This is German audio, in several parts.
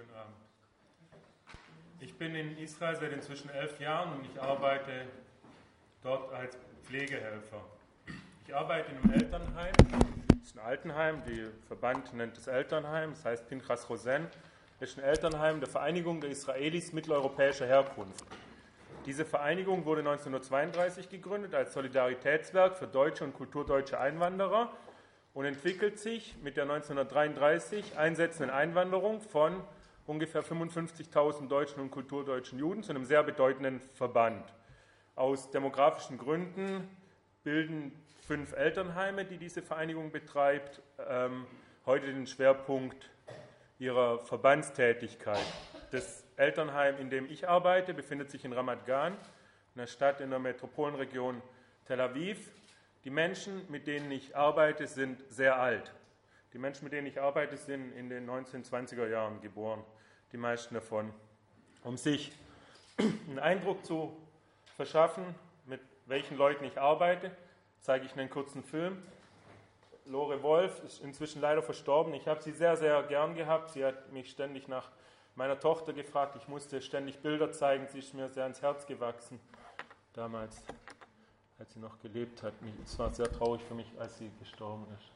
Schönen Abend. Ich bin in Israel seit inzwischen 11 Jahren und ich arbeite dort als Pflegehelfer. Ich arbeite in einem Elternheim, das ist ein Altenheim, der Verband nennt es Elternheim, das heißt Pinchas Rosen. Das ist ein Elternheim der Vereinigung der Israelis mitteleuropäischer Herkunft. Diese Vereinigung wurde 1932 gegründet als Solidaritätswerk für deutsche und kulturdeutsche Einwanderer und entwickelt sich mit der 1933 einsetzenden Einwanderung von ungefähr 55.000 deutschen und kulturdeutschen Juden zu einem sehr bedeutenden Verband. Aus demografischen Gründen bilden 5 Elternheime, die diese Vereinigung betreibt, heute den Schwerpunkt ihrer Verbandstätigkeit. Das Elternheim, in dem ich arbeite, befindet sich in Ramat Gan, einer Stadt in der Metropolenregion Tel Aviv. Die Menschen, mit denen ich arbeite, sind sehr alt. Die Menschen, mit denen ich arbeite, sind in den 1920er Jahren geboren, die meisten davon. Um sich einen Eindruck zu verschaffen, mit welchen Leuten ich arbeite, zeige ich einen kurzen Film. Lore Wolf ist inzwischen leider verstorben. Ich habe sie sehr, sehr gern gehabt. Sie hat mich ständig nach meiner Tochter gefragt. Ich musste ständig Bilder zeigen. Sie ist mir sehr ans Herz gewachsen damals, als sie noch gelebt hat. Es war sehr traurig für mich, als sie gestorben ist.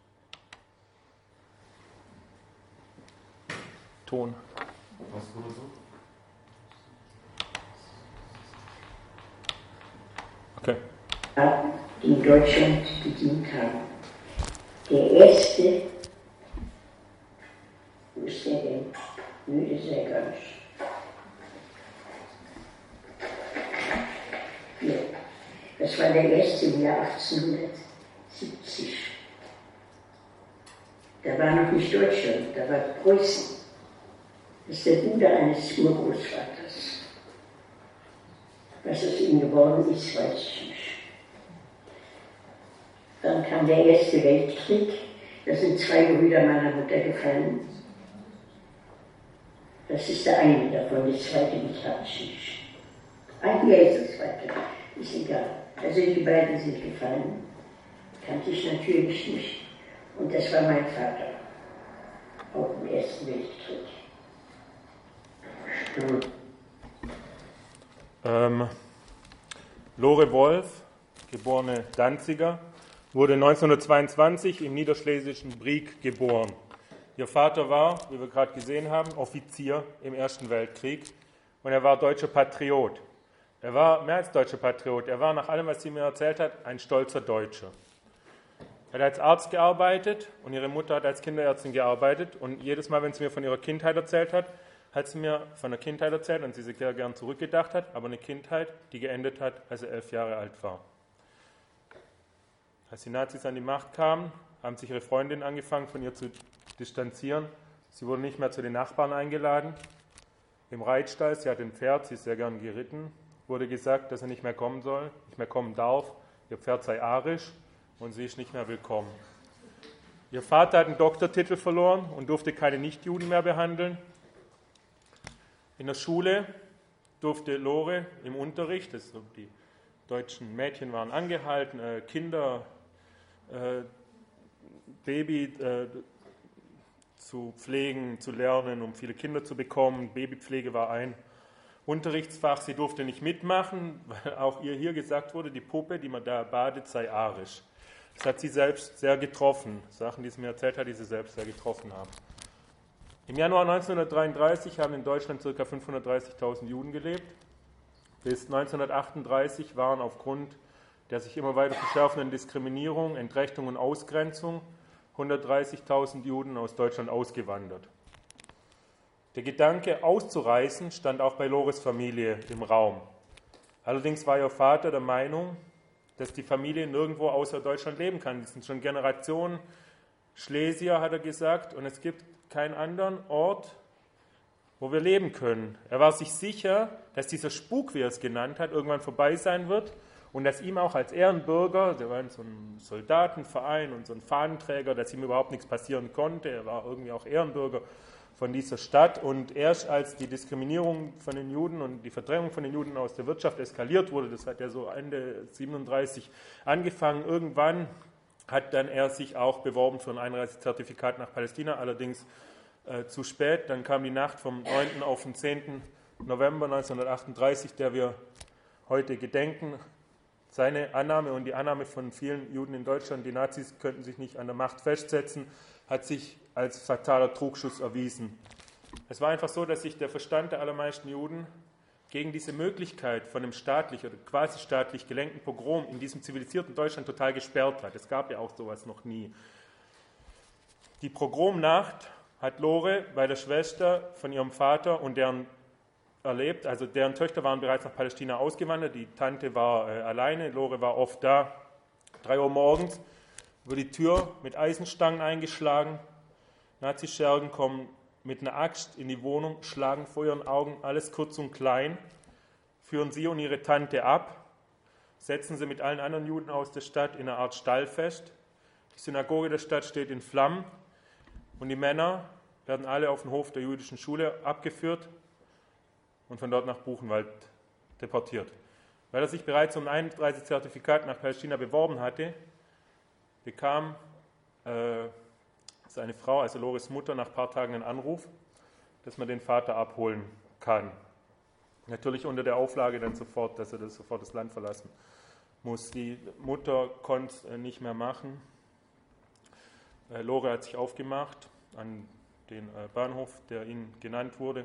Ton. Okay. Die in Deutschland gedient haben. Der erste, wo ist der denn? Müde ist er gar nicht. Ja. Das war der erste im Jahr 1870. Da war noch nicht Deutschland, da war Preußen. Das ist der Bruder eines Urgroßvaters. Was aus ihm geworden ist, weiß ich nicht. Dann kam der Erste Weltkrieg. Da sind 2 Brüder meiner Mutter gefallen. Das ist der eine davon, das zweite nicht, habe ich nicht. Hier ist das zweite, ist egal. Also die beiden sind gefallen. Kannte ich natürlich nicht. Und das war mein Vater. Auch im Ersten Weltkrieg. Lore Wolf, geborene Danziger, wurde 1922 im niederschlesischen Brieg geboren. Ihr Vater war, wie wir gerade gesehen haben, Offizier im Ersten Weltkrieg und er war deutscher Patriot. Er war mehr als deutscher Patriot, er war nach allem, was sie mir erzählt hat, ein stolzer Deutscher. Er hat als Arzt gearbeitet und ihre Mutter hat als Kinderärztin gearbeitet und jedes Mal, wenn sie mir von ihrer Kindheit erzählt hat sie mir von der Kindheit erzählt und sie sich sehr gern zurückgedacht hat, aber eine Kindheit, die geendet hat, als er 11 Jahre alt war. Als die Nazis an die Macht kamen, haben sich ihre Freundinnen angefangen, von ihr zu distanzieren. Sie wurde nicht mehr zu den Nachbarn eingeladen. Im Reitstall, sie hat ein Pferd, sie ist sehr gern geritten, wurde gesagt, dass er nicht mehr kommen soll, nicht mehr kommen darf. Ihr Pferd sei arisch und sie ist nicht mehr willkommen. Ihr Vater hat einen Doktortitel verloren und durfte keine Nichtjuden mehr behandeln. In der Schule durfte Lore im Unterricht, die deutschen Mädchen waren angehalten, Kinder, Baby zu pflegen, zu lernen, um viele Kinder zu bekommen. Babypflege war ein Unterrichtsfach. Sie durfte nicht mitmachen, weil auch ihr hier gesagt wurde, die Puppe, die man da badet, sei arisch. Das hat sie selbst sehr getroffen. Sachen, die sie mir erzählt hat, die sie selbst sehr getroffen haben. Im Januar 1933 haben in Deutschland ca. 530.000 Juden gelebt. Bis 1938 waren aufgrund der sich immer weiter verschärfenden Diskriminierung, Entrechtung und Ausgrenzung 130.000 Juden aus Deutschland ausgewandert. Der Gedanke, auszureisen, stand auch bei Lores Familie im Raum. Allerdings war ihr Vater der Meinung, dass die Familie nirgendwo außer Deutschland leben kann. Das sind schon Generationen Schlesier, hat er gesagt, und es gibt keinen anderen Ort, wo wir leben können. Er war sich sicher, dass dieser Spuk, wie er es genannt hat, irgendwann vorbei sein wird und dass ihm auch als Ehrenbürger, der war in so einem Soldatenverein und so ein Fahnenträger, dass ihm überhaupt nichts passieren konnte. Er war irgendwie auch Ehrenbürger von dieser Stadt und erst als die Diskriminierung von den Juden und die Verdrängung von den Juden aus der Wirtschaft eskaliert wurde, das hat ja so Ende 1937 angefangen, irgendwann hat dann er sich auch beworben für ein Einreisezertifikat nach Palästina, allerdings zu spät. Dann kam die Nacht vom 9. auf den 10. November 1938, der wir heute gedenken. Seine Annahme und die Annahme von vielen Juden in Deutschland, die Nazis könnten sich nicht an der Macht festsetzen, hat sich als fataler Trugschuss erwiesen. Es war einfach so, dass sich der Verstand der allermeisten Juden gegen diese Möglichkeit von einem staatlich oder quasi staatlich gelenkten Pogrom in diesem zivilisierten Deutschland total gesperrt hat. Es gab ja auch sowas noch nie. Die Pogromnacht hat Lore bei der Schwester von ihrem Vater und deren erlebt, also deren Töchter waren bereits nach Palästina ausgewandert, die Tante war alleine, Lore war oft da, 3 Uhr morgens, wird die Tür mit Eisenstangen eingeschlagen, Nazischergen kommen mit einer Axt in die Wohnung, schlagen vor ihren Augen alles kurz und klein, führen sie und ihre Tante ab, setzen sie mit allen anderen Juden aus der Stadt in einer Art Stall fest, die Synagoge der Stadt steht in Flammen und die Männer werden alle auf den Hof der jüdischen Schule abgeführt und von dort nach Buchenwald deportiert. Weil er sich bereits um ein Einreisezertifikat nach Palästina beworben hatte, bekam seine Frau, also Lores Mutter, nach ein paar Tagen einen Anruf, dass man den Vater abholen kann. Natürlich unter der Auflage dann sofort, dass er sofort das Land verlassen muss. Die Mutter konnte es nicht mehr machen. Lore hat sich aufgemacht an den Bahnhof, der ihnen genannt wurde,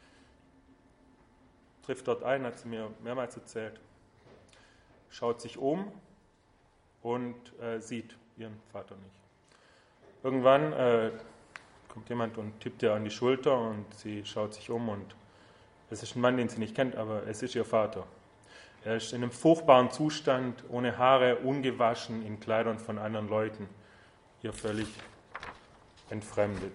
trifft dort ein, hat sie mir mehrmals erzählt, schaut sich um und sieht ihren Vater nicht. Irgendwann kommt jemand und tippt ihr an die Schulter und sie schaut sich um und es ist ein Mann, den sie nicht kennt, aber es ist ihr Vater. Er ist in einem furchtbaren Zustand, ohne Haare, ungewaschen, in Kleidern von anderen Leuten, ihr völlig entfremdet.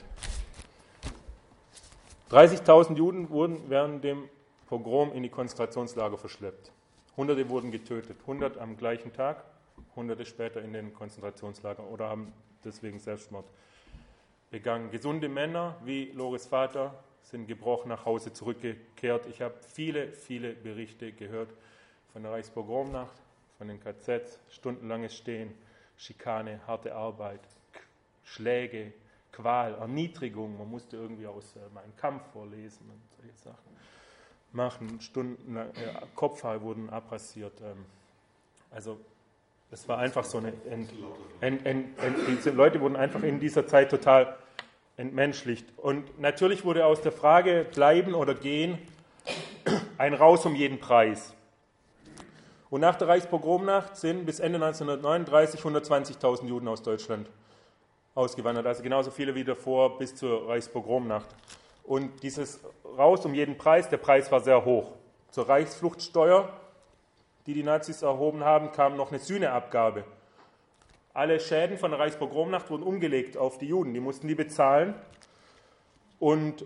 30.000 Juden wurden während dem Pogrom in die Konzentrationslager verschleppt. Hunderte wurden getötet, 100 am gleichen Tag, Hunderte später in den Konzentrationslagern oder haben deswegen Selbstmord begangen. Gesunde Männer wie Lores Vater sind gebrochen nach Hause zurückgekehrt. Ich habe viele, viele Berichte gehört von der Reichspogromnacht, von den KZs, stundenlanges Stehen, Schikane, harte Arbeit, Schläge, Qual, Erniedrigung. Man musste irgendwie aus Mein Kampf vorlesen und solche Sachen machen. Stundenlang, Kopfhaare wurden abrasiert. Also es war einfach so eine... diese Leute wurden einfach in dieser Zeit total entmenschlicht. Und natürlich wurde aus der Frage bleiben oder gehen ein Raus um jeden Preis. Und nach der Reichspogromnacht sind bis Ende 1939 120.000 Juden aus Deutschland ausgewandert, also genauso viele wie davor bis zur Reichspogromnacht. Und dieses Raus um jeden Preis, der Preis war sehr hoch. Zur Reichsfluchtsteuer, die die Nazis erhoben haben, kam noch eine Sühneabgabe. Alle Schäden von der Reichspogromnacht wurden umgelegt auf die Juden, die mussten die bezahlen. Und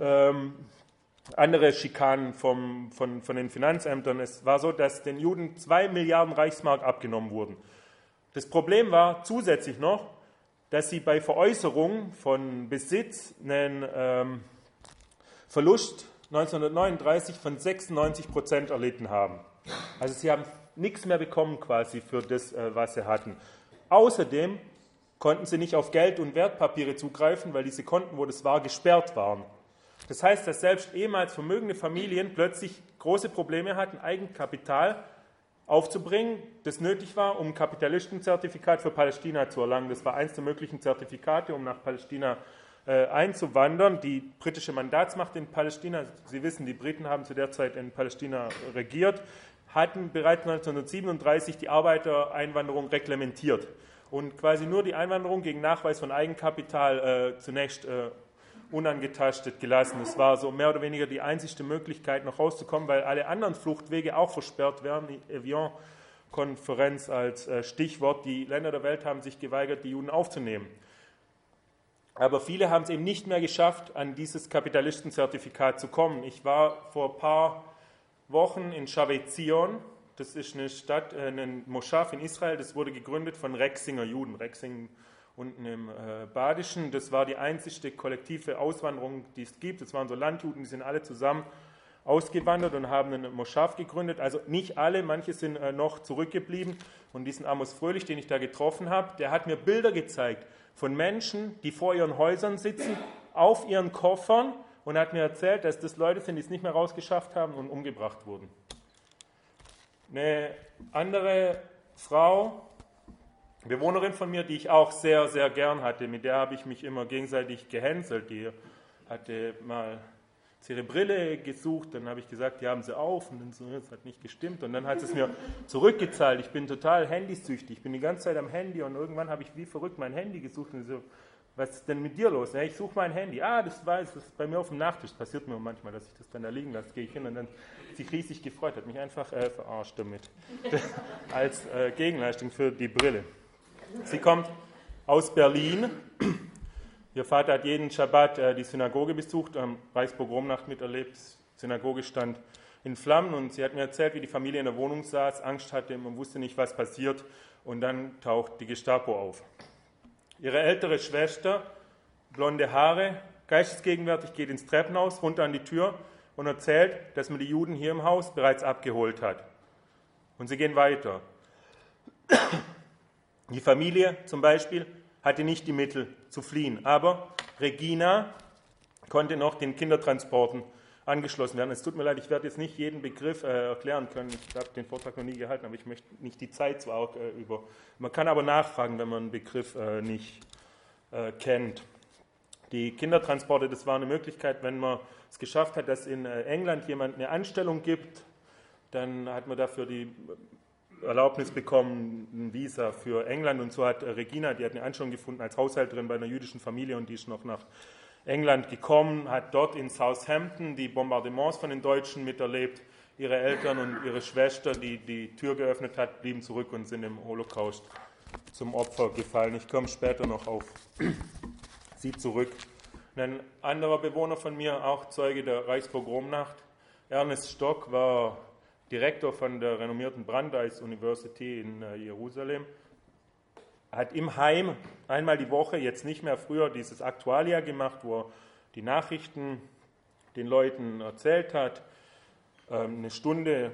andere Schikanen von den Finanzämtern. Es war so, dass den Juden 2 Milliarden Reichsmark abgenommen wurden. Das Problem war zusätzlich noch, dass sie bei Veräußerung von Besitz einen Verlust 1939 von 96% erlitten haben. Also sie haben nichts mehr bekommen quasi für das, was sie hatten. Außerdem konnten sie nicht auf Geld und Wertpapiere zugreifen, weil diese Konten, wo das war, gesperrt waren. Das heißt, dass selbst ehemals vermögende Familien plötzlich große Probleme hatten, Eigenkapital aufzubringen, das nötig war, um ein Kapitalistenzertifikat für Palästina zu erlangen. Das war eines der möglichen Zertifikate, um nach Palästina einzuwandern. Die britische Mandatsmacht in Palästina, Sie wissen, die Briten haben zu der Zeit in Palästina regiert, hatten bereits 1937 die Arbeitereinwanderung reglementiert und quasi nur die Einwanderung gegen Nachweis von Eigenkapital zunächst unangetastet gelassen. Es war so mehr oder weniger die einzigste Möglichkeit, noch rauszukommen, weil alle anderen Fluchtwege auch versperrt werden. Die Evian-Konferenz als Stichwort. Die Länder der Welt haben sich geweigert, die Juden aufzunehmen. Aber viele haben es eben nicht mehr geschafft, an dieses Kapitalistenzertifikat zu kommen. Ich war vor ein paar Wochen in Shavei Zion. Das ist eine Stadt, ein Moschaf in Israel. Das wurde gegründet von Rexinger Juden. Rexing unten im Badischen. Das war die einzigste kollektive Auswanderung, die es gibt. Das waren so Landjuden, die sind alle zusammen ausgewandert und haben einen Moschaf gegründet. Also nicht alle, manche sind noch zurückgeblieben. Und diesen Amos Fröhlich, den ich da getroffen habe, der hat mir Bilder gezeigt von Menschen, die vor ihren Häusern sitzen, auf ihren Koffern und hat mir erzählt, dass das Leute sind, die es nicht mehr rausgeschafft haben und umgebracht wurden. Eine andere Frau, Bewohnerin von mir, die ich auch sehr, sehr gern hatte, mit der habe ich mich immer gegenseitig gehänselt. Die hatte mal ihre Brille gesucht, dann habe ich gesagt, die haben sie auf und dann so, das hat nicht gestimmt und dann hat sie es mir zurückgezahlt. Ich bin total handysüchtig, ich bin die ganze Zeit am Handy und irgendwann habe ich wie verrückt mein Handy gesucht und so, was ist denn mit dir los? Ja, ich suche mein Handy. Das ist bei mir auf dem Nachttisch. Passiert mir manchmal, dass ich das dann da liegen lasse. Gehe ich hin und dann hat sich riesig gefreut, hat mich einfach verarscht damit. Als Gegenleistung für die Brille. Sie kommt aus Berlin. Ihr Vater hat jeden Schabbat die Synagoge besucht, am Reichspogromnacht miterlebt. Die Synagoge stand in Flammen und sie hat mir erzählt, wie die Familie in der Wohnung saß, Angst hatte, man wusste nicht, was passiert und dann taucht die Gestapo auf. Ihre ältere Schwester, blonde Haare, geistesgegenwärtig, geht ins Treppenhaus, runter an die Tür und erzählt, dass man die Juden hier im Haus bereits abgeholt hat. Und sie gehen weiter. Die Familie zum Beispiel hatte nicht die Mittel zu fliehen, aber Regina konnte noch den Kindertransporten angeschlossen werden. Es tut mir leid, ich werde jetzt nicht jeden Begriff erklären können. Ich habe den Vortrag noch nie gehalten, aber ich möchte nicht die Zeit so arg über. Man kann aber nachfragen, wenn man einen Begriff nicht kennt. Die Kindertransporte, das war eine Möglichkeit, wenn man es geschafft hat, dass in England jemand eine Anstellung gibt, dann hat man dafür die Erlaubnis bekommen, ein Visa für England. Und so hat Regina, die hat eine Anstellung gefunden als Haushälterin bei einer jüdischen Familie und die ist noch nach England gekommen, hat dort in Southampton die Bombardements von den Deutschen miterlebt. Ihre Eltern und ihre Schwester, die die Tür geöffnet hat, blieben zurück und sind im Holocaust zum Opfer gefallen. Ich komme später noch auf sie zurück. Ein anderer Bewohner von mir, auch Zeuge der Reichspogromnacht, Ernest Stock, war Direktor von der renommierten Brandeis University in Jerusalem, hat im Heim einmal die Woche, jetzt nicht mehr früher, dieses Aktualia gemacht, wo er die Nachrichten den Leuten erzählt hat, eine Stunde.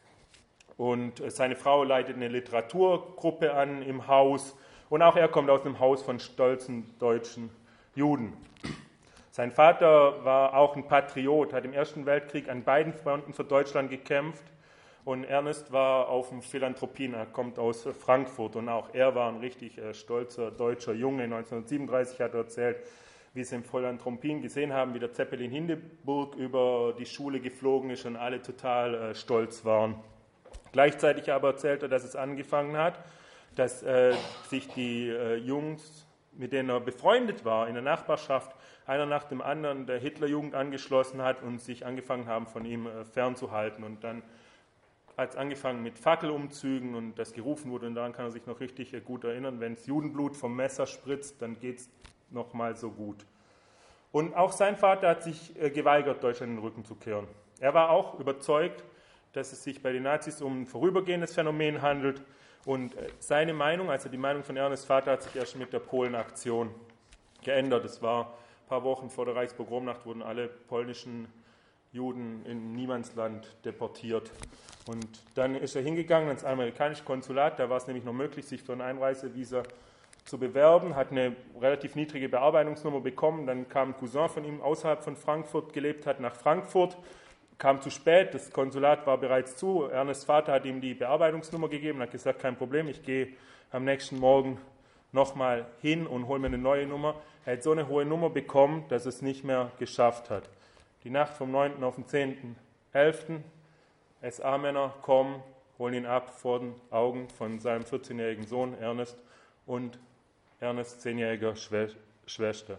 Und seine Frau leitet eine Literaturgruppe an im Haus. Und auch er kommt aus einem Haus von stolzen deutschen Juden. Sein Vater war auch ein Patriot, hat im Ersten Weltkrieg an beiden Fronten für Deutschland gekämpft. Und Ernest war auf dem Philanthropien, er kommt aus Frankfurt und auch er war ein richtig stolzer deutscher Junge. 1937 hat er erzählt, wie sie im Philanthropien gesehen haben, wie der Zeppelin Hindenburg über die Schule geflogen ist und alle total stolz waren. Gleichzeitig aber erzählt er, dass es angefangen hat, dass sich die Jungs, mit denen er befreundet war, in der Nachbarschaft, einer nach dem anderen der Hitlerjugend angeschlossen hat und sich angefangen haben, von ihm fernzuhalten. Und dann hat es angefangen mit Fackelumzügen und das gerufen wurde, und daran kann er sich noch richtig gut erinnern, wenn es Judenblut vom Messer spritzt, dann geht es noch mal so gut. Und auch sein Vater hat sich geweigert, Deutschland in den Rücken zu kehren. Er war auch überzeugt, dass es sich bei den Nazis um ein vorübergehendes Phänomen handelt, und seine Meinung, also die Meinung von Ernest Vater, hat sich erst mit der Polenaktion geändert. Es war ein paar Wochen vor der Reichspogromnacht, wurden alle polnischen Juden in Niemandsland deportiert. Und dann ist er hingegangen ins amerikanische Konsulat, da war es nämlich noch möglich, sich für ein Einreisevisa zu bewerben, hat eine relativ niedrige Bearbeitungsnummer bekommen, dann kam ein Cousin von ihm, außerhalb von Frankfurt gelebt hat, nach Frankfurt, kam zu spät, das Konsulat war bereits zu, Ernest Vater hat ihm die Bearbeitungsnummer gegeben, hat gesagt, kein Problem, ich gehe am nächsten Morgen nochmal hin und hole mir eine neue Nummer. Er hat so eine hohe Nummer bekommen, dass es nicht mehr geschafft hat. Die Nacht vom 9. auf den 10.11. SA-Männer kommen, holen ihn ab vor den Augen von seinem 14-jährigen Sohn Ernest und Ernests 10-jähriger Schwester.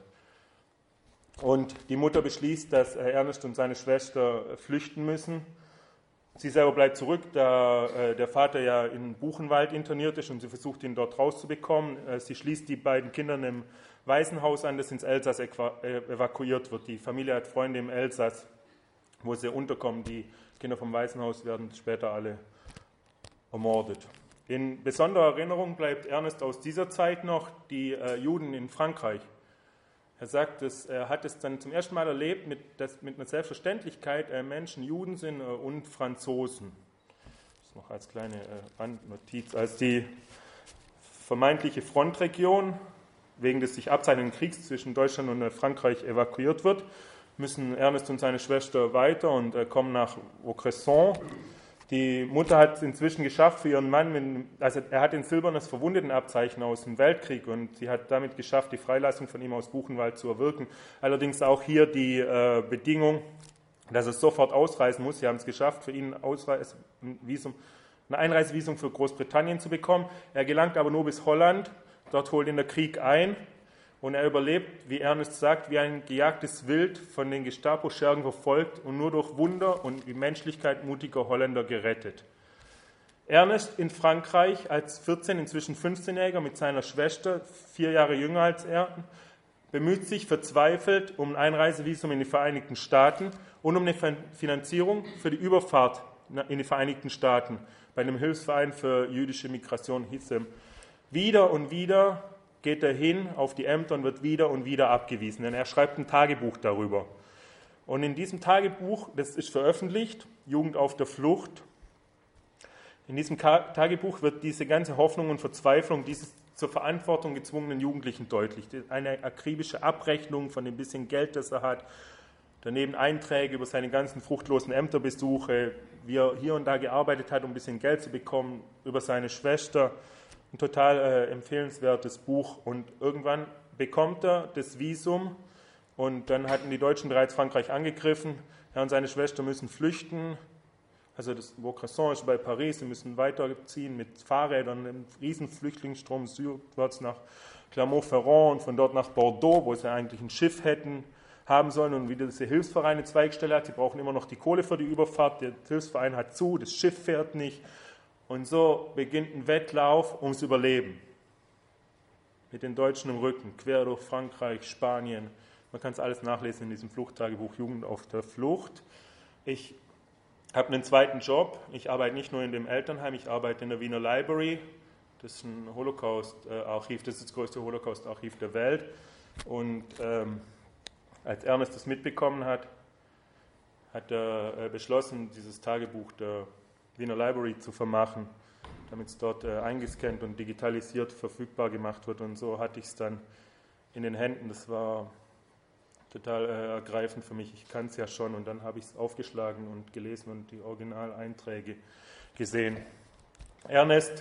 Und die Mutter beschließt, dass Ernest und seine Schwester flüchten müssen. Sie selber bleibt zurück, da der Vater ja in Buchenwald interniert ist und sie versucht, ihn dort rauszubekommen. Sie schließt die beiden Kinder im Waisenhaus an, das ins Elsass evakuiert wird. Die Familie hat Freunde im Elsass, wo sie unterkommen. Die Kinder vom Waisenhaus werden später alle ermordet. In besonderer Erinnerung bleibt Ernest aus dieser Zeit noch die Juden in Frankreich. Er sagt, er hat es dann zum ersten Mal erlebt, dass mit einer Selbstverständlichkeit Menschen Juden sind und Franzosen. Das ist noch als kleine Randnotiz. Als die vermeintliche Frontregion wegen des sich abzeichnenden Kriegs zwischen Deutschland und Frankreich evakuiert wird, müssen Ernest und seine Schwester weiter und kommen nach Vaucresson. Die Mutter hat es inzwischen geschafft für ihren Mann, also er hat ein silbernes Verwundetenabzeichen aus dem Weltkrieg und sie hat damit geschafft, die Freilassung von ihm aus Buchenwald zu erwirken. Allerdings auch hier die Bedingung, dass er sofort ausreisen muss. Sie haben es geschafft, für ihn ein Einreisevisum für Großbritannien zu bekommen. Er gelangt aber nur bis Holland. Dort holt ihn der Krieg ein und er überlebt, wie Ernest sagt, wie ein gejagtes Wild, von den Gestapo-Schergen verfolgt und nur durch Wunder und die Menschlichkeit mutiger Holländer gerettet. Ernest in Frankreich als 14, inzwischen 15-Jähriger mit seiner Schwester, 4 Jahre jünger als er, bemüht sich verzweifelt um ein Einreisevisum in die Vereinigten Staaten und um eine Finanzierung für die Überfahrt in die Vereinigten Staaten. Bei einem Hilfsverein für jüdische Migration hieß es. Wieder und wieder geht er hin auf die Ämter und wird wieder und wieder abgewiesen, denn er schreibt ein Tagebuch darüber. Und in diesem Tagebuch, das ist veröffentlicht, Jugend auf der Flucht, in diesem Tagebuch wird diese ganze Hoffnung und Verzweiflung dieses zur Verantwortung gezwungenen Jugendlichen deutlich. Eine akribische Abrechnung von dem bisschen Geld, das er hat, daneben Einträge über seine ganzen fruchtlosen Ämterbesuche, wie er hier und da gearbeitet hat, um ein bisschen Geld zu bekommen, über seine Schwester. Ein total empfehlenswertes Buch. Und irgendwann bekommt er das Visum und dann hatten die Deutschen bereits Frankreich angegriffen. Er und seine Schwester müssen flüchten. Also das Vaucresson ist bei Paris, sie müssen weiterziehen mit Fahrrädern, einem riesen Flüchtlingsstrom südwärts nach Clermont-Ferrand und von dort nach Bordeaux, wo sie eigentlich ein Schiff hätten haben sollen und wieder diese Hilfsverein eine Zweigstelle hat. Sie brauchen immer noch die Kohle für die Überfahrt, der Hilfsverein hat zu, das Schiff fährt nicht. Und so beginnt ein Wettlauf ums Überleben. Mit den Deutschen im Rücken, quer durch Frankreich, Spanien. Man kann es alles nachlesen in diesem Fluchttagebuch Jugend auf der Flucht. Ich habe einen zweiten Job. Ich arbeite nicht nur in dem Elternheim, ich arbeite in der Wiener Library. Das ist ein Holocaust-Archiv, das ist das größte Holocaust-Archiv der Welt. Und als Ernest das mitbekommen hat, hat er beschlossen, dieses Tagebuch der Wiener Library zu vermachen, damit es dort eingescannt und digitalisiert verfügbar gemacht wird. Und so hatte ich es dann in den Händen. Das war total ergreifend für mich. Ich kann es ja schon. Und dann habe ich es aufgeschlagen und gelesen und die Originaleinträge gesehen. Ernest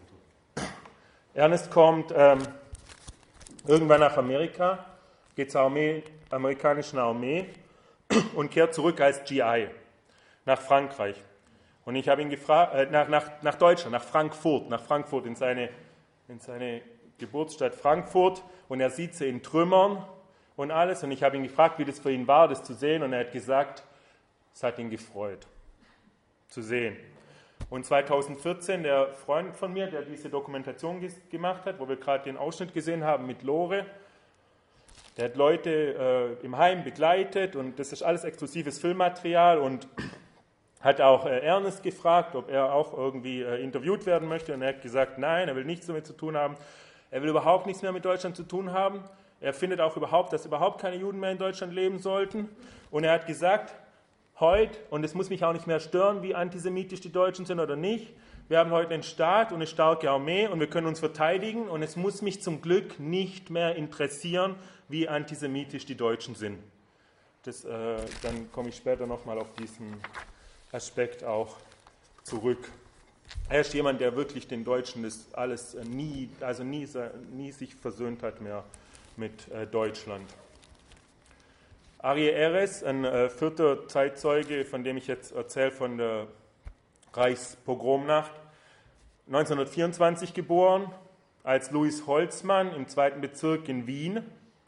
kommt irgendwann nach Amerika, geht zur amerikanischen Armee und kehrt zurück als GI nach Frankreich. Und ich habe ihn gefragt, nach Deutschland, nach Frankfurt in seine Geburtsstadt Frankfurt. Und er sieht sie in Trümmern und alles. Und ich habe ihn gefragt, wie das für ihn war, das zu sehen. Und er hat gesagt, es hat ihn gefreut, zu sehen. Und 2014, der Freund von mir, der diese Dokumentation gemacht hat, wo wir gerade den Ausschnitt gesehen haben mit Lore, der hat Leute im Heim begleitet und das ist alles exklusives Filmmaterial und hat auch Ernest gefragt, ob er auch irgendwie interviewt werden möchte und er hat gesagt, nein, er will nichts damit zu tun haben. Er will überhaupt nichts mehr mit Deutschland zu tun haben. Er findet auch dass überhaupt keine Juden mehr in Deutschland leben sollten. Und er hat gesagt, heute, und es muss mich auch nicht mehr stören, wie antisemitisch die Deutschen sind oder nicht, wir haben heute einen Staat und eine starke Armee und wir können uns verteidigen und es muss mich zum Glück nicht mehr interessieren, wie antisemitisch die Deutschen sind. Dann komme ich später nochmal auf diesen Aspekt auch zurück. Er ist jemand, der wirklich den Deutschen das alles nie sich versöhnt hat mehr mit Deutschland. Arie Eres, ein vierter Zeitzeuge, von dem ich jetzt erzähle, von der Reichspogromnacht, 1924 geboren, als Louis Holzmann im 2. Bezirk in Wien.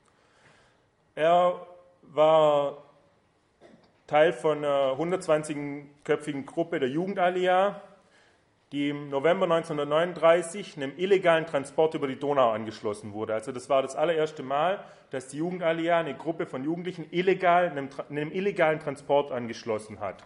Er war Teil von einer 120-köpfigen Gruppe der Jugendallianz, die im November 1939 einem illegalen Transport über die Donau angeschlossen wurde. Also das war das allererste Mal, dass die Jugendallianz eine Gruppe von Jugendlichen einem illegalen Transport angeschlossen hat.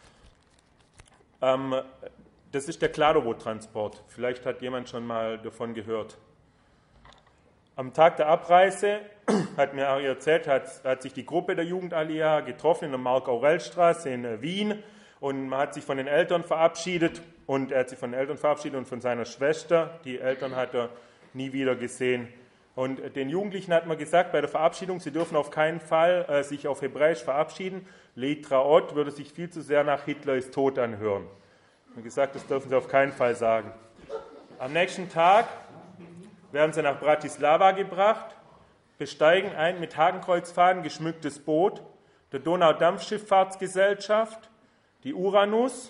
Das ist der Kladowo-Transport. Vielleicht hat jemand schon mal davon gehört. Am Tag der Abreise, hat mir Ari erzählt, hat sich die Gruppe der Jugendallianz getroffen in der Mark-Aurel-Straße in Wien und man hat sich von den Eltern verabschiedet und er hat sich von den Eltern verabschiedet und von seiner Schwester. Die Eltern hat er nie wieder gesehen Und den Jugendlichen hat man gesagt, bei der Verabschiedung, sie dürfen auf keinen Fall sich auf Hebräisch verabschieden. Leitraot würde sich viel zu sehr nach Hitler ist tot anhören. Man hat gesagt, das dürfen sie auf keinen Fall sagen. Am nächsten Tag werden sie nach Bratislava gebracht, besteigen ein mit Hakenkreuzfahnen geschmücktes Boot der Donaudampfschifffahrtsgesellschaft, die Uranus,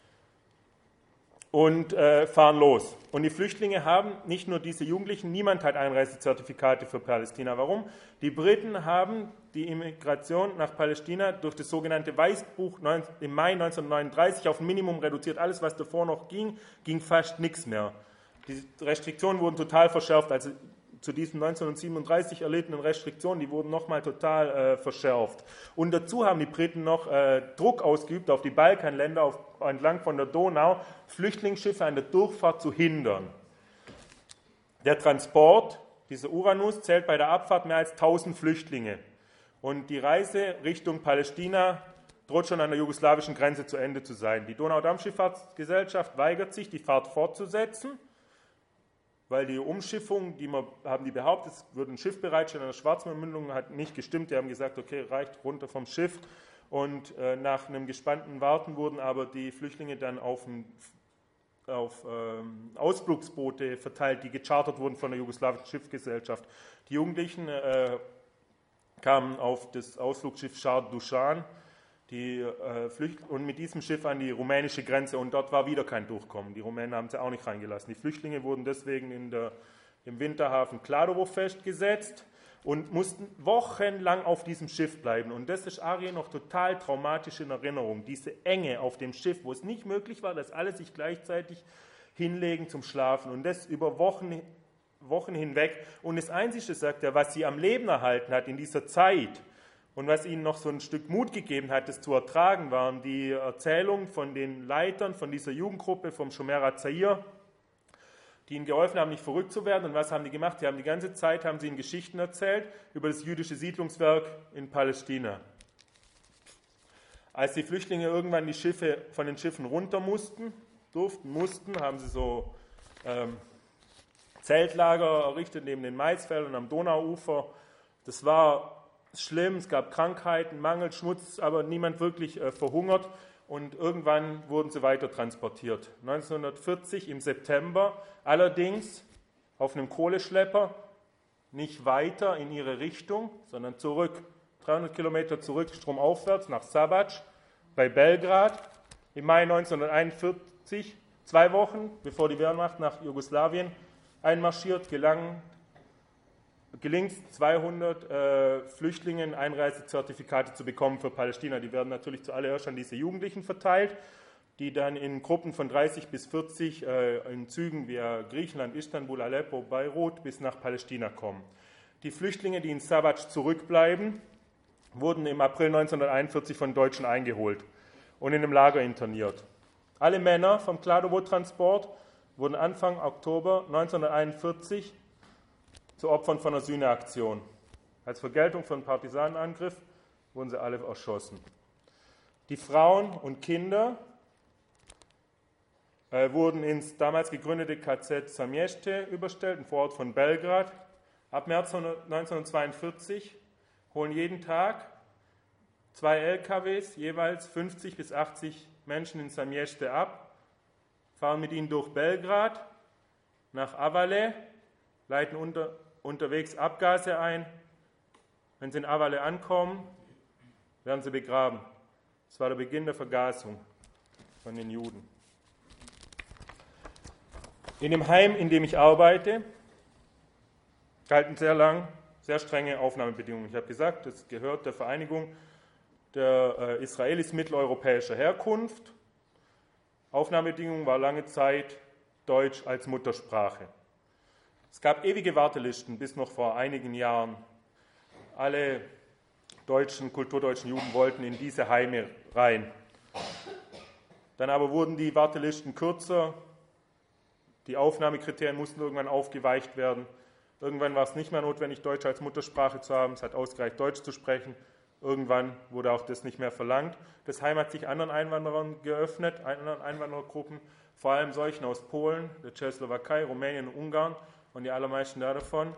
und fahren los. Und die Flüchtlinge haben, nicht nur diese Jugendlichen, niemand hat Einreisezertifikate für Palästina. Warum? Die Briten haben die Immigration nach Palästina durch das sogenannte Weißbuch im Mai 1939 auf ein Minimum reduziert. Alles, was davor noch ging, ging fast nichts mehr. Die Restriktionen wurden total verschärft. Also zu diesen 1937 erlittenen Restriktionen, die wurden nochmal total verschärft. Und dazu haben die Briten noch Druck ausgeübt auf die Balkanländer entlang von der Donau, Flüchtlingsschiffe an der Durchfahrt zu hindern. Der Transport, dieser Uranus, zählt bei der Abfahrt mehr als 1000 Flüchtlinge. Und die Reise Richtung Palästina droht schon an der jugoslawischen Grenze zu Ende zu sein. Die Donaudampfschifffahrtsgesellschaft weigert sich, die Fahrt fortzusetzen, weil die Umschiffung, haben die behauptet, es würde ein Schiff bereitstellen an der Schwarzmeermündung, hat nicht gestimmt. Die haben gesagt, okay, reicht, runter vom Schiff. Und nach einem gespannten Warten wurden aber die Flüchtlinge dann auf Ausflugsboote verteilt, die gechartert wurden von der jugoslawischen Schiffsgesellschaft. Die Jugendlichen kamen auf das Ausflugsschiff Shard Dushan und mit diesem Schiff an die rumänische Grenze, und dort war wieder kein Durchkommen. Die Rumänen haben sie auch nicht reingelassen. Die Flüchtlinge wurden deswegen im Winterhafen Kladovo festgesetzt und mussten wochenlang auf diesem Schiff bleiben. Und das ist Arjen noch total traumatisch in Erinnerung. Diese Enge auf dem Schiff, wo es nicht möglich war, dass alle sich gleichzeitig hinlegen zum Schlafen. Und das über Wochen hinweg. Und das Einzige, sagt er, was sie am Leben erhalten hat in dieser Zeit und was ihnen noch so ein Stück Mut gegeben hat, das zu ertragen, waren die Erzählungen von den Leitern von dieser Jugendgruppe, vom Shomer HaTzair, die ihnen geholfen haben, nicht verrückt zu werden. Und was haben die gemacht? Sie haben die ganze Zeit ihnen Geschichten erzählt über das jüdische Siedlungswerk in Palästina. Als die Flüchtlinge irgendwann von den Schiffen runter mussten, haben sie so Zeltlager errichtet neben den Maisfeldern am Donauufer. Das war schlimm, es gab Krankheiten, Mangel, Schmutz, aber niemand wirklich verhungert. Und irgendwann wurden sie weiter transportiert. 1940 im September, allerdings auf einem Kohleschlepper, nicht weiter in ihre Richtung, sondern zurück, 300 Kilometer zurück, stromaufwärts nach Sabac bei Belgrad. Im Mai 1941, 2 Wochen bevor die Wehrmacht nach Jugoslawien einmarschiert, gelingt es 200 Flüchtlingen Einreisezertifikate zu bekommen für Palästina. Die werden natürlich zuallererst an diese Jugendlichen verteilt, die dann in Gruppen von 30 bis 40 in Zügen via Griechenland, Istanbul, Aleppo, Beirut bis nach Palästina kommen. Die Flüchtlinge, die in Sabac zurückbleiben, wurden im April 1941 von Deutschen eingeholt und in einem Lager interniert. Alle Männer vom Kladovo-Transport wurden Anfang Oktober 1941 zu Opfern von einer Sühneaktion. Als Vergeltung für einen Partisanenangriff wurden sie alle erschossen. Die Frauen und Kinder wurden ins damals gegründete KZ Samjeste überstellt, ein Vorort von Belgrad. Ab März 1942 holen jeden Tag 2 LKWs, jeweils 50 bis 80 Menschen in Samjeste ab, fahren mit ihnen durch Belgrad nach Avale, leiten unterwegs Abgase ein. Wenn sie in Avale ankommen, werden sie begraben. Das war der Beginn der Vergasung von den Juden. In dem Heim, in dem ich arbeite, galten sehr strenge Aufnahmebedingungen. Ich habe gesagt, das gehört der Vereinigung der Israelis mitteleuropäischer Herkunft. Aufnahmebedingungen war lange Zeit Deutsch als Muttersprache. Es gab ewige Wartelisten bis noch vor einigen Jahren. Alle kulturdeutschen Juden wollten in diese Heime rein. Dann aber wurden die Wartelisten kürzer, die Aufnahmekriterien mussten irgendwann aufgeweicht werden. Irgendwann war es nicht mehr notwendig, Deutsch als Muttersprache zu haben, es hat ausgereicht, Deutsch zu sprechen. Irgendwann wurde auch das nicht mehr verlangt. Das Heim hat sich anderen Einwanderern geöffnet, anderen Einwanderergruppen, vor allem solchen aus Polen, der Tschechoslowakei, Rumänien und Ungarn. Und die allermeisten davon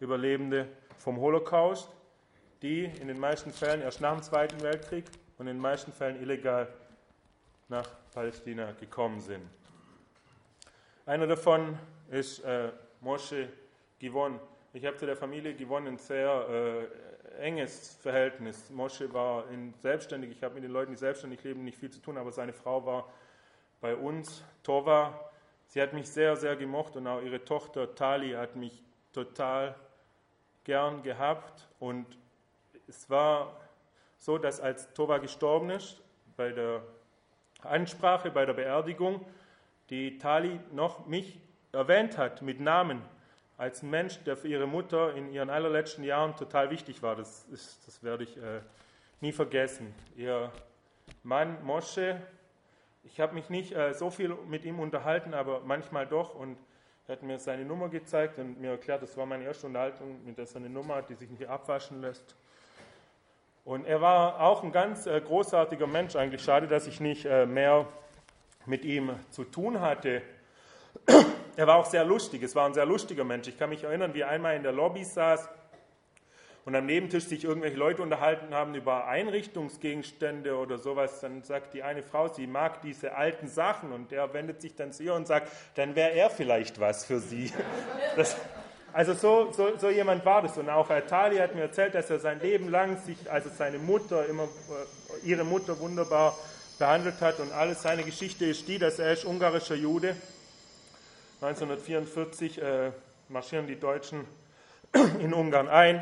Überlebende vom Holocaust, die in den meisten Fällen erst nach dem Zweiten Weltkrieg und in den meisten Fällen illegal nach Palästina gekommen sind. Einer davon ist Moshe Givon. Ich habe zu der Familie Givon ein sehr enges Verhältnis. Moshe war selbstständig, ich habe mit den Leuten, die selbstständig leben, nicht viel zu tun, aber seine Frau war bei uns, Tova. Sie hat mich sehr, sehr gemocht und auch ihre Tochter Tali hat mich total gern gehabt. Und es war so, dass als Tova gestorben ist, bei der Ansprache, bei der Beerdigung, die Tali noch mich erwähnt hat mit Namen, als ein Mensch, der für ihre Mutter in ihren allerletzten Jahren total wichtig war. Das werde ich nie vergessen. Ihr Mann Moshe, ich habe mich nicht so viel mit ihm unterhalten, aber manchmal doch, und er hat mir seine Nummer gezeigt und mir erklärt, das war meine erste Unterhaltung, mit der er eine Nummer hat, die sich nicht abwaschen lässt. Und er war auch ein ganz großartiger Mensch. Eigentlich schade, dass ich nicht mehr mit ihm zu tun hatte. Er war auch sehr lustig. Es war ein sehr lustiger Mensch. Ich kann mich erinnern, wie er einmal in der Lobby saß und am Nebentisch sich irgendwelche Leute unterhalten haben über Einrichtungsgegenstände oder sowas. Dann sagt die eine Frau, sie mag diese alten Sachen, und der wendet sich dann zu ihr und sagt, dann wäre er vielleicht was für sie. Also so jemand war das. Und auch Tali hat mir erzählt, dass er sein Leben lang seine Mutter, ihre Mutter wunderbar behandelt hat, und alles. Seine Geschichte ist die, dass er ist ungarischer Jude. 1944 marschieren die Deutschen in Ungarn ein.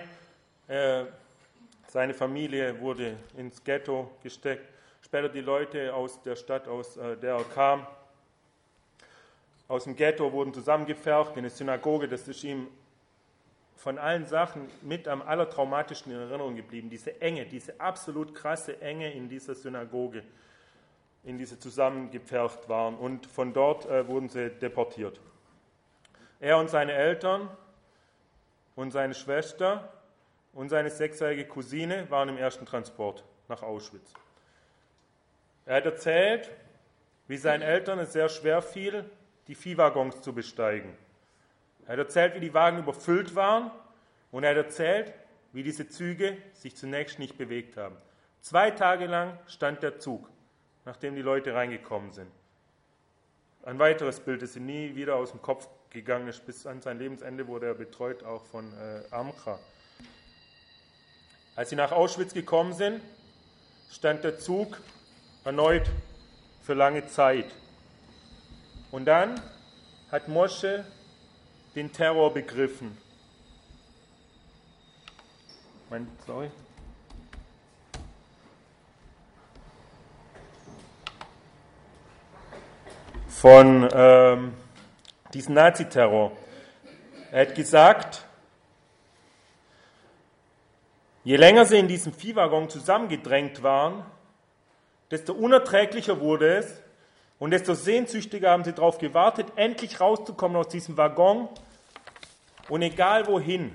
Seine Familie wurde ins Ghetto gesteckt. Später die Leute aus der Stadt, aus der er kam, aus dem Ghetto, wurden zusammengepfercht in eine Synagoge. Das ist ihm von allen Sachen mit am allertraumatischsten in Erinnerung geblieben. Diese Enge, diese absolut krasse Enge in dieser Synagoge, in die sie zusammengepfercht waren. Und von dort wurden sie deportiert. Er und seine Eltern und seine Schwester und seine 6-jährige Cousine waren im ersten Transport nach Auschwitz. Er hat erzählt, wie seinen Eltern es sehr schwer fiel, die Viehwaggons zu besteigen. Er hat erzählt, wie die Wagen überfüllt waren, und er hat erzählt, wie diese Züge sich zunächst nicht bewegt haben. 2 Tage lang stand der Zug, nachdem die Leute reingekommen sind. Ein weiteres Bild, das ihm nie wieder aus dem Kopf gegangen ist. Bis an sein Lebensende wurde er betreut, auch von Amcha. Als sie nach Auschwitz gekommen sind, stand der Zug erneut für lange Zeit. Und dann hat Moshe den Terror begriffen. Von diesem Naziterror. Er hat gesagt, je länger sie in diesem Viehwaggon zusammengedrängt waren, desto unerträglicher wurde es und desto sehnsüchtiger haben sie darauf gewartet, endlich rauszukommen aus diesem Waggon, und egal wohin.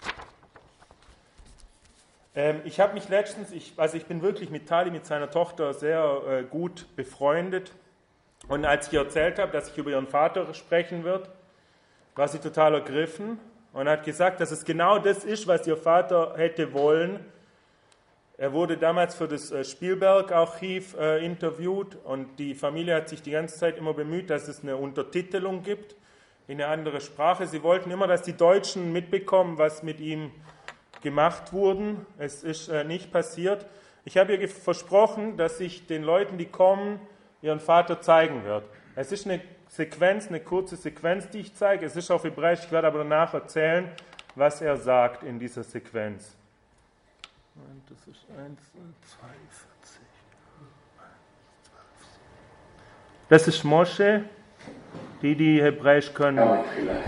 Ich habe mich letztens, ich bin wirklich mit Tali, mit seiner Tochter, sehr gut befreundet. Und als ich ihr erzählt habe, dass ich über ihren Vater sprechen wird, war sie total ergriffen und hat gesagt, dass es genau das ist, was ihr Vater hätte wollen. Er wurde damals für das Spielberg-Archiv interviewt, und die Familie hat sich die ganze Zeit immer bemüht, dass es eine Untertitelung gibt in eine andere Sprache. Sie wollten immer, dass die Deutschen mitbekommen, was mit ihm gemacht wurde. Es ist nicht passiert. Ich habe ihr versprochen, dass ich den Leuten, die kommen, ihren Vater zeigen wird. Es ist eine Sequenz, eine kurze Sequenz, die ich zeige. Es ist auf Hebräisch, ich werde aber danach erzählen, was er sagt in dieser Sequenz. Das ist 1, 2, 40. Das ist Moshe, die Hebräisch können.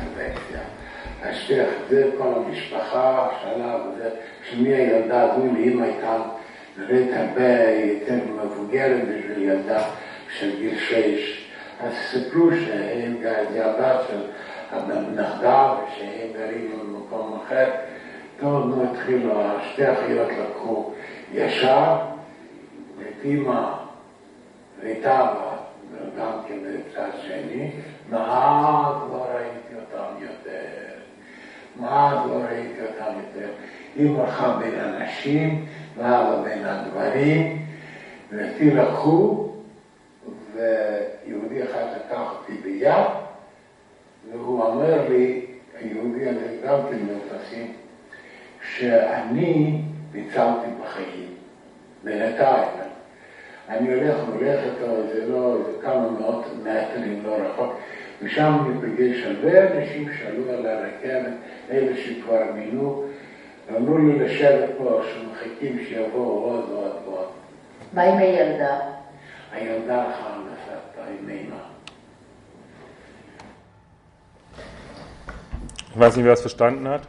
השטח זה כל המשפחה, שלב וזה, שמי הילדה הזו, לאמא הייתה נראית הרבה יותר מבוגרת בשביל ילדה של גיל 6. אז סיפרו שהם ילדה של נכדה ושהם גרים במקום אחר. טוב, נו התחילו, שתי אחיות לקחו ישר, ואת אמא הייתה גם כן בצד שני, מאז לא ראיתי אותם יותר. מה לא ראיתי אותם יותר. היא ברכה בין אנשים, ואהבה בין הדברים, ואותי לקחו, ויהודי אחד לקח אותי ביד, והוא אומר לי, היהודי הזה גם כן מאופסים, שאני ניצלתי בחיים, בינתיים. אני הולך איתו, זה לא, זה כמה מאות מטרים לא רחוק, ושם נפגש הרבה אנשים שעלו על הרכבת, אלה שכבר מינו, אמרו לי לשבת פה, שמחכים שיבואו עוד ועוד ועוד. מה עם הילדה? הילדה הלכה נסעת עם אימא. Ich weiß nicht, wer es verstanden hat.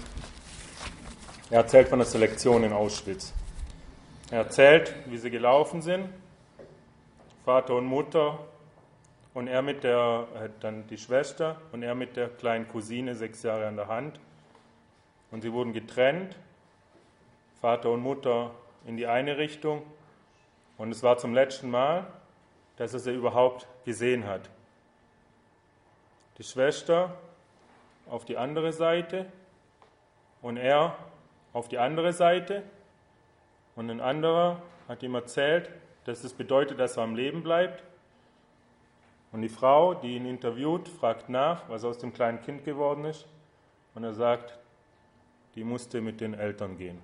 Er erzählt von der Selektion in Auschwitz. Er erzählt, wie sie gelaufen sind, Vater und Mutter, und er mit dann die Schwester und er mit der kleinen Cousine, 6 Jahre an der Hand. Und sie wurden getrennt, Vater und Mutter in die eine Richtung. Und es war zum letzten Mal, dass er sie überhaupt gesehen hat. Die Schwester auf die andere Seite und er auf die andere Seite. Und ein anderer hat ihm erzählt, dass es bedeutet, dass er am Leben bleibt. Und die Frau, die ihn interviewt, fragt nach, was aus dem kleinen Kind geworden ist. Und er sagt, die musste mit den Eltern gehen.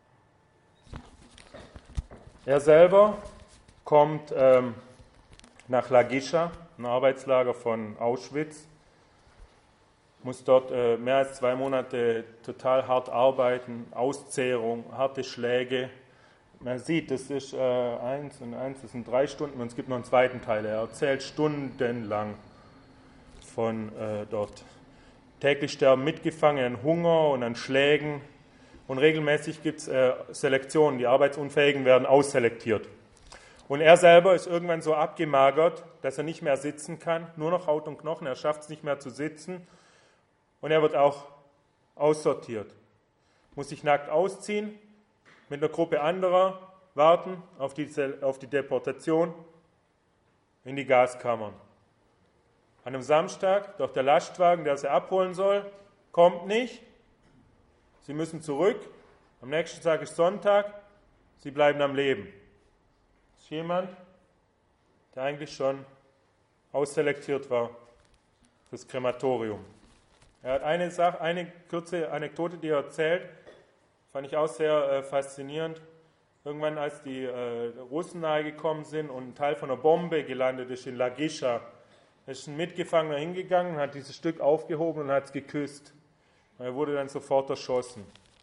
Er selber kommt nach Lagischa, ein Arbeitslager von Auschwitz, muss dort mehr als 2 Monate total hart arbeiten, Auszehrung, harte Schläge. Man sieht, das ist 1 und 1, das sind 3 Stunden und es gibt noch einen zweiten Teil. Er erzählt stundenlang von dort. Täglich sterben Mitgefangene an Hunger und an Schlägen und regelmäßig gibt es Selektionen. Die Arbeitsunfähigen werden ausselektiert. Und er selber ist irgendwann so abgemagert, dass er nicht mehr sitzen kann, nur noch Haut und Knochen, er schafft es nicht mehr zu sitzen. Und er wird auch aussortiert. Muss sich nackt ausziehen, mit einer Gruppe anderer warten auf die Deportation in die Gaskammern. An einem Samstag, doch der Lastwagen, der sie abholen soll, kommt nicht. Sie müssen zurück. Am nächsten Tag ist Sonntag. Sie bleiben am Leben. Das ist jemand, der eigentlich schon ausselektiert war fürs Krematorium. Er hat eine kurze Anekdote, die er erzählt, fand ich auch sehr faszinierend. Irgendwann, als die Russen nahe gekommen sind und ein Teil von einer Bombe gelandet ist in Lagischa, ist ein Mitgefangener hingegangen und hat dieses Stück aufgehoben und hat es geküsst. Und er wurde dann sofort erschossen.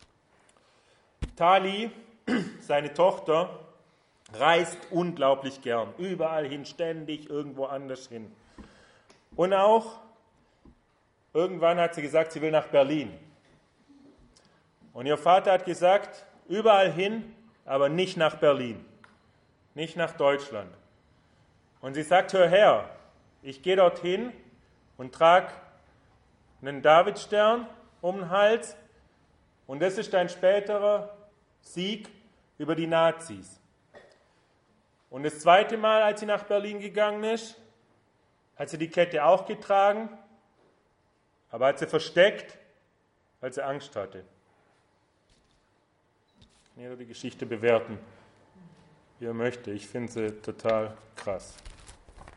Tali, seine Tochter, reist unglaublich gern, überall hin, ständig irgendwo anders hin. Und auch irgendwann hat sie gesagt, sie will nach Berlin. Und ihr Vater hat gesagt, überall hin, aber nicht nach Berlin, nicht nach Deutschland. Und sie sagt, hör her, ich gehe dorthin und trage einen Davidstern um den Hals und das ist ein späterer Sieg über die Nazis. Und das zweite Mal, als sie nach Berlin gegangen ist, hat sie die Kette auch getragen, aber hat sie versteckt, weil sie Angst hatte. Jeder die Geschichte bewerten, wie er möchte. Ich finde sie total krass.